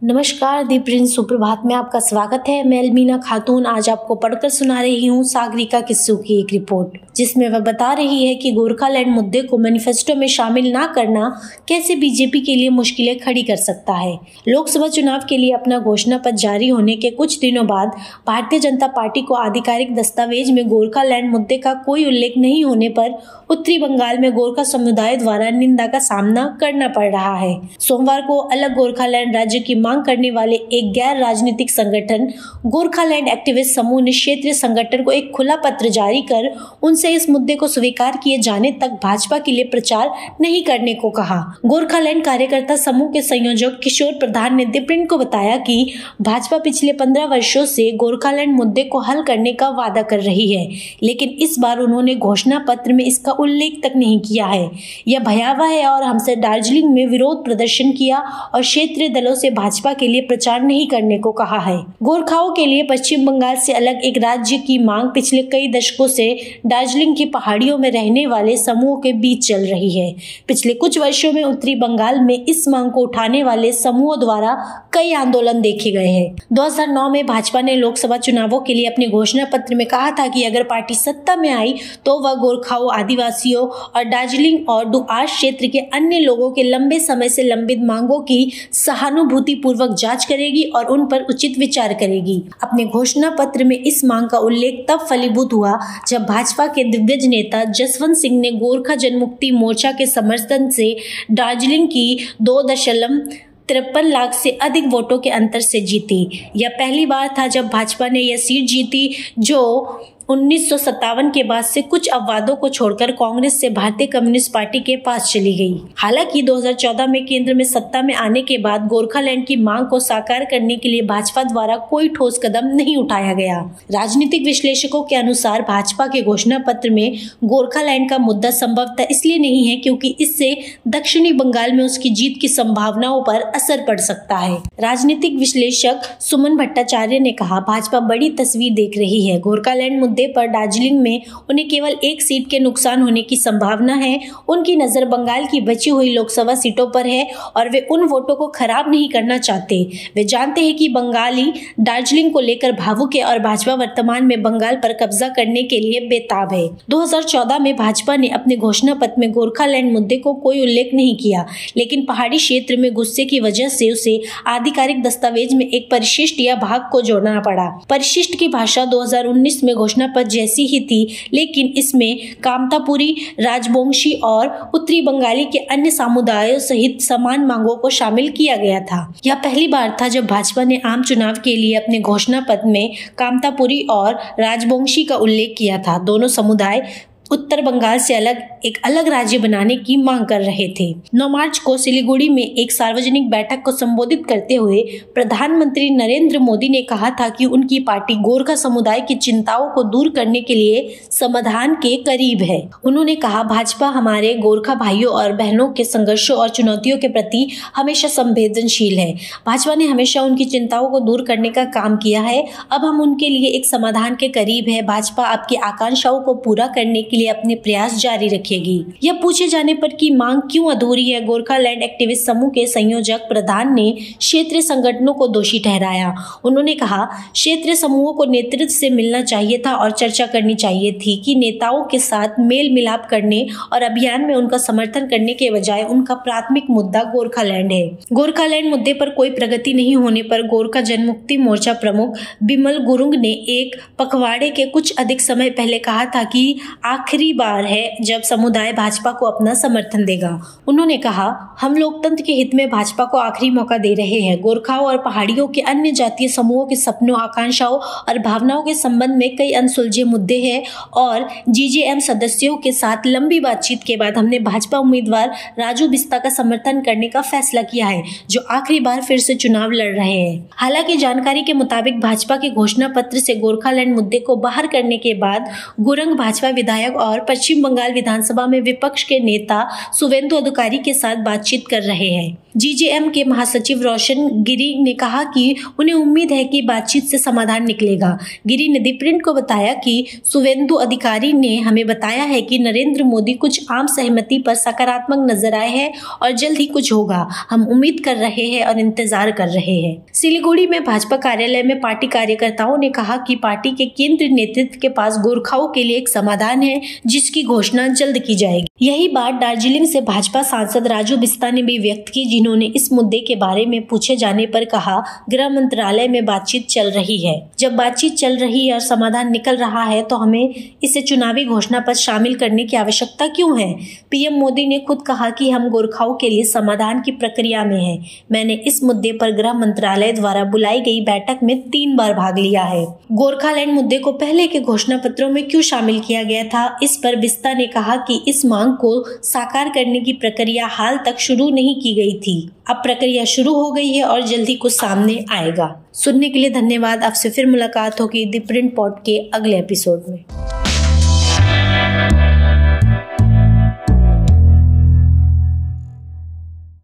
नमस्कार दीपरिन सुप्रभात में आपका स्वागत है। मैं अलमीना खातून आज आपको पढ़कर सुना रही हूँ सागरिका किस्सू की एक रिपोर्ट, जिसमें वह बता रही है कि गोरखालैंड मुद्दे को मैनिफेस्टो में शामिल ना करना कैसे बीजेपी के लिए मुश्किलें खड़ी कर सकता है। लोकसभा चुनाव के लिए अपना घोषणा पत्र जारी होने के कुछ दिनों बाद भारतीय जनता पार्टी को आधिकारिक दस्तावेज में गोरखालैंड मुद्दे का कोई उल्लेख नहीं होने पर उत्तरी बंगाल में गोरखा समुदाय द्वारा निंदा का सामना करना पड़ रहा है। सोमवार को अलग गोरखालैंड राज्य की मांग करने वाले एक गैर राजनीतिक संगठन गोरखालैंड एक्टिविस्ट समूह ने क्षेत्रीय संगठन को एक खुला पत्र जारी कर उनसे इस मुद्दे को स्वीकार किए जाने तक भाजपा के लिए प्रचार नहीं करने को कहा। गोरखालैंड कार्यकर्ता समूह के संयोजक किशोर प्रधान ने दीपरिन को बताया कि भाजपा पिछले 15 वर्षों से गोरखालैंड मुद्दे को हल करने का वादा कर रही है, लेकिन इस बार उन्होंने घोषणा पत्र में इसका उल्लेख तक नहीं किया है। यह भयावह है और हमसे दार्जिलिंग में विरोध प्रदर्शन किया और क्षेत्रीय दलों से भाजपा के लिए प्रचार नहीं करने को कहा है। गोरखाओं के लिए पश्चिम बंगाल से अलग एक राज्य की मांग पिछले कई दशकों से दार्जिलिंग की पहाड़ियों में रहने वाले समूहों के बीच चल रही है। पिछले कुछ वर्षों में उत्तरी बंगाल में इस मांग को उठाने वाले समूहों द्वारा कई आंदोलन देखे गए हैं। 2009 में भाजपा ने लोकसभा चुनावों के लिए अपने घोषणा पत्र में कहा था कि अगर पार्टी सत्ता में आई तो वह गोरखाओं, आदिवासियों और दार्जिलिंग और डुआर्स क्षेत्र के अन्य लोगों के लंबे समय से लंबित मांगों की सहानुभूति पूर्वक जांच करेगी और उन पर उचित विचार करेगी। अपने घोषणा पत्र में इस मांग का उल्लेख तब फलीभूत हुआ जब भाजपा के दिग्गज नेता जसवंत सिंह ने गोरखा जनमुक्ति मोर्चा के समर्थन से दार्जिलिंग की 2.53 लाख से अधिक वोटों के अंतर से जीती। यह पहली बार था जब भाजपा ने यह सीट जीती, जो 1957 के बाद से कुछ अपवादों को छोड़कर कांग्रेस से भारतीय कम्युनिस्ट पार्टी के पास चली गई। हालांकि 2014 में केंद्र में सत्ता में आने के बाद गोरखालैंड की मांग को साकार करने के लिए भाजपा द्वारा कोई ठोस कदम नहीं उठाया गया। राजनीतिक विश्लेषकों के अनुसार भाजपा के घोषणा पत्र में गोरखालैंड का मुद्दा संभवतः इसलिए नहीं है क्योंकि इससे दक्षिणी बंगाल में उसकी जीत की संभावनाओं पर असर पड़ सकता है। राजनीतिक विश्लेषक सुमन भट्टाचार्य ने कहा, भाजपा बड़ी तस्वीर देख रही है। गोरखालैंड मुद्दे पर दार्जिलिंग में उन्हें केवल एक सीट के नुकसान होने की संभावना है। उनकी नजर बंगाल की बची हुई लोकसभा सीटों पर है और वे उन वोटों को खराब नहीं करना चाहते। वे जानते हैं कि बंगाली दार्जिलिंग को लेकर भावुक है और भाजपा वर्तमान में बंगाल पर कब्जा करने के लिए बेताब है। 2014 में भाजपा ने अपने घोषणा पत्र में गोरखालैंड मुद्दे को कोई उल्लेख नहीं किया, लेकिन पहाड़ी क्षेत्र में गुस्से की वजह से उसे आधिकारिक दस्तावेज में एक परिशिष्ट या भाग को जोड़ना पड़ा। परिशिष्ट की भाषा 2019 में घोषणा पत्र जैसी ही थी, लेकिन इसमें कामतापुरी, राजबोंशी और उत्तरी बंगाली के अन्य समुदायों सहित समान मांगों को शामिल किया गया था। यह पहली बार था जब भाजपा ने आम चुनाव के लिए अपने घोषणा पत्र में कामतापुरी और राजबोंशी का उल्लेख किया था। दोनों समुदाय उत्तर बंगाल से एक अलग राज्य बनाने की मांग कर रहे थे। 9 मार्च को सिलीगुड़ी में एक सार्वजनिक बैठक को संबोधित करते हुए प्रधानमंत्री नरेंद्र मोदी ने कहा था कि उनकी पार्टी गोरखा समुदाय की चिंताओं को दूर करने के लिए समाधान के करीब है। उन्होंने कहा, भाजपा हमारे गोरखा भाइयों और बहनों के संघर्षों और चुनौतियों के प्रति हमेशा संवेदनशील है। भाजपा ने हमेशा उनकी चिंताओं को दूर करने का काम किया है। अब हम उनके लिए एक समाधान के करीब है। भाजपा आपकी आकांक्षाओं को पूरा करने के लिए अपने प्रयास जारी रखेगी। यह पूछे जाने पर कि मांग क्यों अधूरी है, गोरखालैंड एक्टिविस्ट समूह के संयोजक प्रधान ने क्षेत्रीय संगठनों को दोषी ठहराया। उन्होंने कहा, क्षेत्रीय समूहों को नेतृत्व से मिलना चाहिए था और चर्चा करनी चाहिए थी कि नेताओं के साथ मेल मिलाप करने और अभियान में उनका समर्थन करने के बजाय उनका प्राथमिक मुद्दा गोरखालैंड है। गोरखालैंड मुद्दे पर कोई प्रगति नहीं होने पर गोरखा जनमुक्ति मोर्चा प्रमुख बिमल गुरुंग ने एक पखवाड़े के कुछ अधिक समय पहले कहा था कि आखिरी बार है जब समुदाय भाजपा को अपना समर्थन देगा। उन्होंने कहा, हम लोकतंत्र के हित में भाजपा को आखिरी मौका दे रहे हैं। गोरखाओं और पहाड़ियों के अन्य जातीय समूहों के सपनों, आकांक्षाओं और भावनाओं के संबंध में कई अनसुलझे मुद्दे हैं और जीजेएम सदस्यों के साथ लंबी बातचीत के बाद हमने भाजपा उम्मीदवार राजू बिस्ता का समर्थन करने का फैसला किया है, जो आखिरी बार फिर से चुनाव लड़ रहे हैं। हालांकि जानकारी के मुताबिक भाजपा के घोषणा पत्र से गोरखालैंड मुद्दे को बाहर करने के बाद गुरंग भाजपा विधायक विधायक और पश्चिम बंगाल विधानसभा में विपक्ष के नेता शुवेंदु अधिकारी के साथ बातचीत कर रहे हैं। जीजेएम के महासचिव रोशन गिरी ने कहा कि उन्हें उम्मीद है कि बातचीत से समाधान निकलेगा। गिरी ने दी प्रिंट को बताया कि शुवेंदु अधिकारी ने हमें बताया है कि नरेंद्र मोदी कुछ आम सहमति पर सकारात्मक नजर आए हैं और जल्द ही कुछ होगा। हम उम्मीद कर रहे हैं और इंतजार कर रहे हैं। सिलीगुड़ी में भाजपा कार्यालय में पार्टी कार्यकर्ताओं ने कहा कि पार्टी के केंद्रीय नेतृत्व के पास गोरखाओं के लिए एक समाधान है, जिसकी घोषणा जल्द की जाएगी। यही बात दार्जिलिंग से भाजपा सांसद राजू बिस्ता ने भी व्यक्त की, जिन्होंने इस मुद्दे के बारे में पूछे जाने पर कहा, गृह मंत्रालय में बातचीत चल रही है। जब बातचीत चल रही है और समाधान निकल रहा है तो हमें इसे चुनावी घोषणा पर शामिल करने की आवश्यकता क्यों है? पीएम मोदी ने खुद कहा कि हम गोरखाओं के लिए समाधान की प्रक्रिया में हैं। मैंने इस मुद्दे पर गृह मंत्रालय द्वारा बुलाई गई बैठक में 3 बार भाग लिया है। गोरखालैंड मुद्दे को पहले के घोषणा पत्रों में क्यों शामिल किया गया था? इस पर बिस्ता ने कहा कि इस मांग को साकार करने की प्रक्रिया हाल तक शुरू नहीं की गई थी। अब प्रक्रिया शुरू हो गई है और जल्दी कुछ सामने आएगा। सुनने के लिए धन्यवाद। आपसे फिर मुलाकात होगी द प्रिंट पॉड के अगले एपिसोड में।